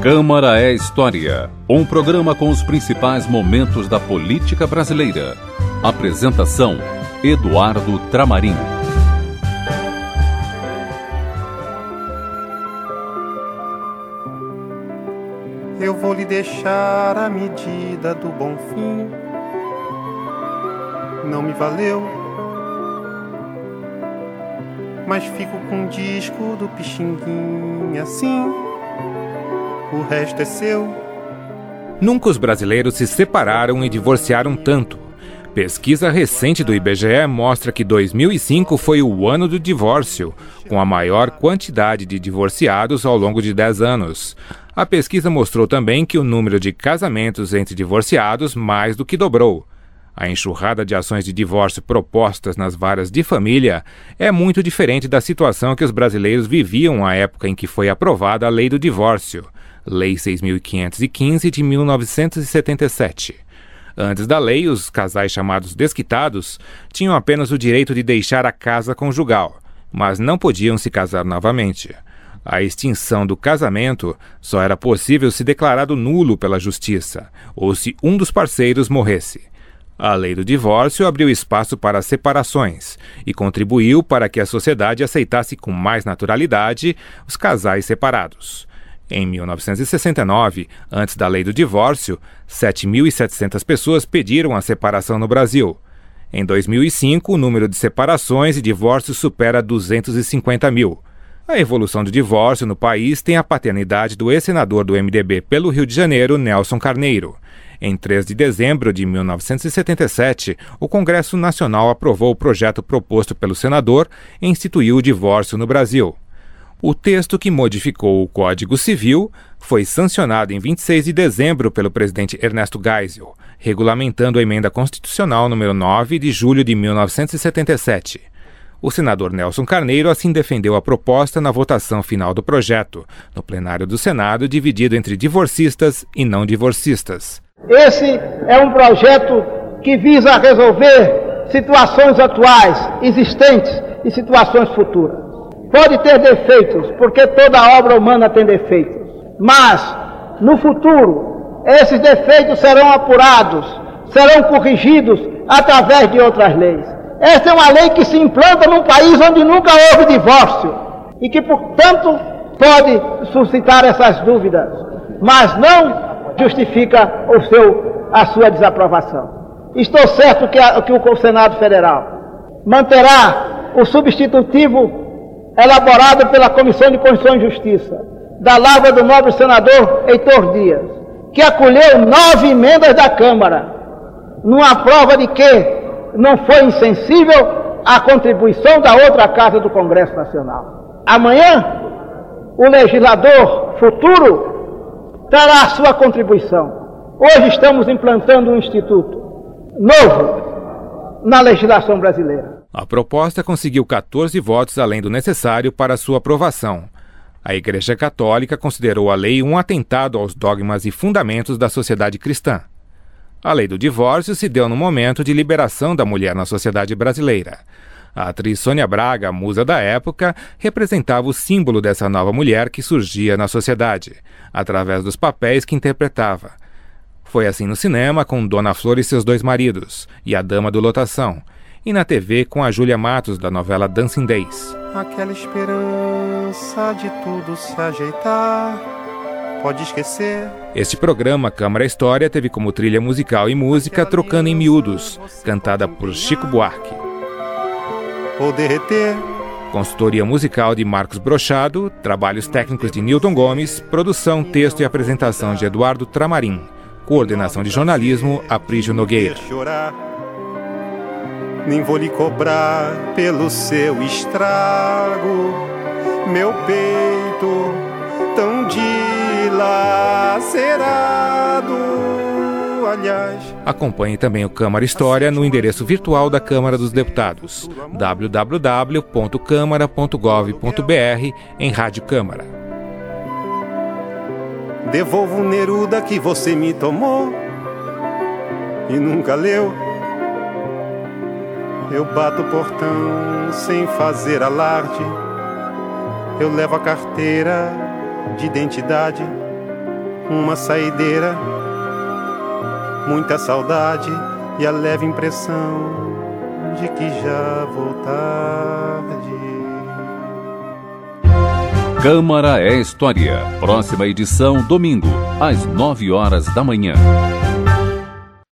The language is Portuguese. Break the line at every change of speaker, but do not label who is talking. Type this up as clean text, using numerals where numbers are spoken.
Câmara é História, um programa com os principais momentos da política brasileira. Apresentação: Eduardo Tramarim.
Eu vou lhe deixar a medida do bom fim. Não me valeu, mas fico com o disco do Pixinguinha, assim, o resto é seu.
Nunca os brasileiros se separaram e divorciaram tanto. Pesquisa recente do IBGE mostra que 2005 foi o ano do divórcio, com a maior quantidade de divorciados ao longo de 10 anos. A pesquisa mostrou também que o número de casamentos entre divorciados mais do que dobrou. A enxurrada de ações de divórcio propostas nas varas de família é muito diferente da situação que os brasileiros viviam à época em que foi aprovada a Lei do Divórcio, Lei 6.515 de 1977. Antes da lei, os casais chamados desquitados tinham apenas o direito de deixar a casa conjugal, mas não podiam se casar novamente. A extinção do casamento só era possível se declarado nulo pela justiça, ou se um dos parceiros morresse. A lei do divórcio abriu espaço para separações e contribuiu para que a sociedade aceitasse com mais naturalidade os casais separados. Em 1969, antes da lei do divórcio, 7.700 pessoas pediram a separação no Brasil. Em 2005, o número de separações e divórcios supera 250 mil. A evolução do divórcio no país tem a paternidade do ex-senador do MDB pelo Rio de Janeiro, Nelson Carneiro. Em 3 de dezembro de 1977, o Congresso Nacional aprovou o projeto proposto pelo senador e instituiu o divórcio no Brasil. O texto que modificou o Código Civil foi sancionado em 26 de dezembro pelo presidente Ernesto Geisel, regulamentando a emenda constitucional número 9 de julho de 1977. O senador Nelson Carneiro assim defendeu a proposta na votação final do projeto, no plenário do Senado, dividido entre divorcistas e não divorcistas.
Esse é um projeto que visa resolver situações atuais, existentes e situações futuras. Pode ter defeitos, porque toda obra humana tem defeitos. Mas, no futuro, esses defeitos serão apurados, serão corrigidos através de outras leis. Esta é uma lei que se implanta num país onde nunca houve divórcio e que, portanto, pode suscitar essas dúvidas, mas não justifica a sua desaprovação. Estou certo que o Senado Federal manterá o substitutivo elaborado pela Comissão de Constituição e Justiça, da lavra do nobre senador Heitor Dias, que acolheu 9 emendas da Câmara, numa prova de que não foi insensível à contribuição da outra casa do Congresso Nacional. Amanhã, o legislador futuro trará a sua contribuição. Hoje estamos implantando um instituto novo na legislação brasileira.
A proposta conseguiu 14 votos além do necessário para sua aprovação. A Igreja Católica considerou a lei um atentado aos dogmas e fundamentos da sociedade cristã. A lei do divórcio se deu no momento de liberação da mulher na sociedade brasileira. A atriz Sônia Braga, a musa da época, representava o símbolo dessa nova mulher que surgia na sociedade, através dos papéis que interpretava. Foi assim no cinema com Dona Flor e seus 2 maridos, e A Dama do Lotação, e na TV com a Júlia Matos, da novela Dancing Days.
Aquela esperança de tudo se ajeitar, pode esquecer.
Este programa, Câmara História, teve como trilha musical e música Trocando em Miúdos, cantada por Chico Buarque.
Ou derreter.
Consultoria musical de Marcos Brochado, trabalhos técnicos de Newton Gomes, produção, texto e apresentação de Eduardo Tramarim, coordenação de jornalismo, Aprígio Nogueira.
Nem vou lhe cobrar pelo seu estrago, meu peito tão dilacerado, aliás.
Acompanhe também o Câmara História no endereço virtual da Câmara dos Deputados, www.câmara.gov.br, em Rádio Câmara.
Devolvo o Neruda que você me tomou e nunca leu. Eu bato o portão sem fazer alarde. Eu levo a carteira de identidade uma saideira, muita saudade e a leve impressão de que já vou tarde.
Câmara é História. Próxima edição, domingo, às 9 horas da manhã.